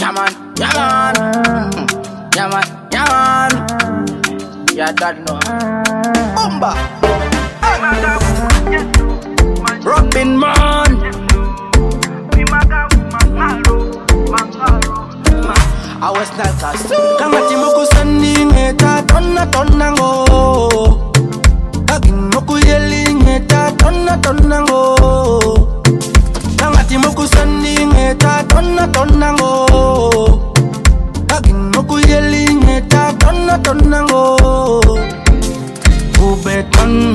Yeah man, yeah man. Yeah man, yeah man. Yeah that no. Bumba. Robin man. I was like a soul. Kangati moku sandi ngeta tonna ngo. Agin moku yeli ngeta tonna ngo. Kangati moku sandi ngeta tonna ngo. Agin moku yeli ngeta tonna ngo. Ubeton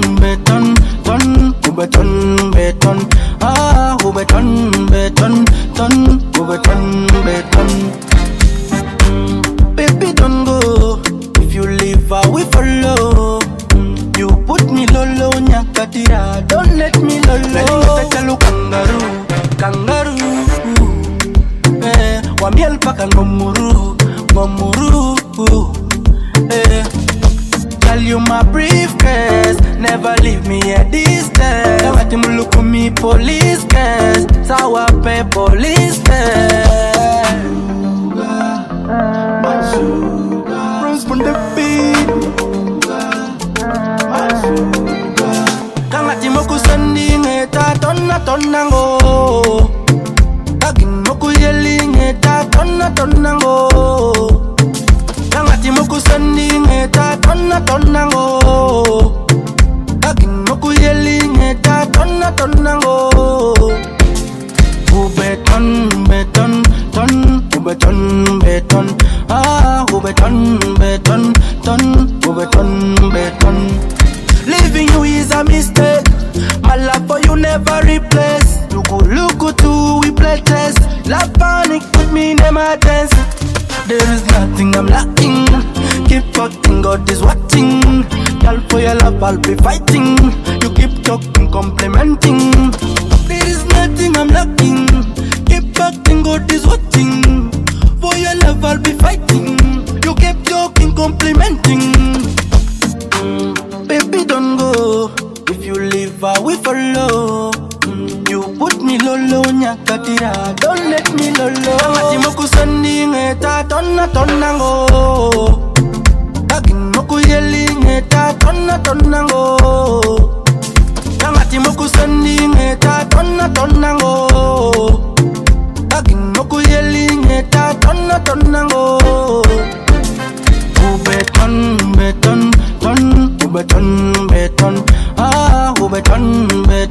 beton. Ah, ubeton beton. Baby, don't go. If you leave, I will follow. You put me lolo, nyakatira. Don't let me lolo. Let chalu kangaroo. Wamiel paka ngomuru. Tell you my briefcase, never leave me at distance. Kawati muluku mi police case, sawa pe police case. My sugar, Rose from the beat. My sugar. Kangati moku sandi ngeta tonna ngo. Agin moku yeli ngeta tonna ngo. Kangati moku sandi ngeta tonna ngo. Agin moku yeli ngeta tonna ngo. Ubeton. Ah, ubeton. Leaving you is a mistake. My love for you never replace. Look too, we play test. Love panic put me in emergency. There is nothing I'm lacking. Keep talking, God is watching. Girl, for your love I'll be fighting. You keep talking, complimenting. There is nothing I'm lacking. Keep talking, God is watching. For your love I'll be fighting. You keep talking, complimenting. Baby, don't go. If you leave, I will follow. You put me lolo, nyakatira. Don't let me lolo. Kangati moku sandi ngeta tonna ngo. Agin moku yeli ngeta tonna ngo. Kangati moku sandi ngeta tonna ngo. Agin moku yeli ngeta tonna ngo. Ubeton. Ah, ubeton.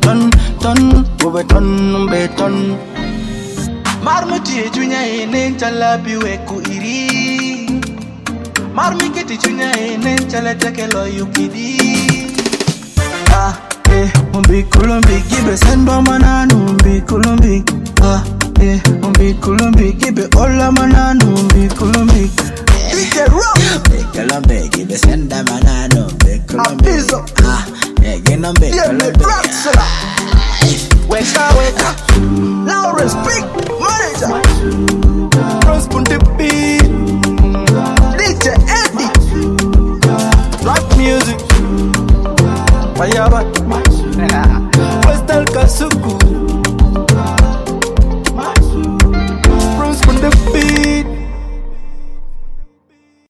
Marmuti junya enen chalabi weku iri. Marmiketi junya enen chalateke lo yukidi. Ah, umbi kulumbi gibe sendo mananu umbi kulumbi. Ah, umbi kulumbi gibe ola mananu umbi kulumbi. DJ Rock. Colombe, give a send a manano, Colombe. Ah, again on big Colombe. Wake up. Lawrence, big manager. Rose from the beat. DJ Eddie. Rock music. Fire, Western Kasuku.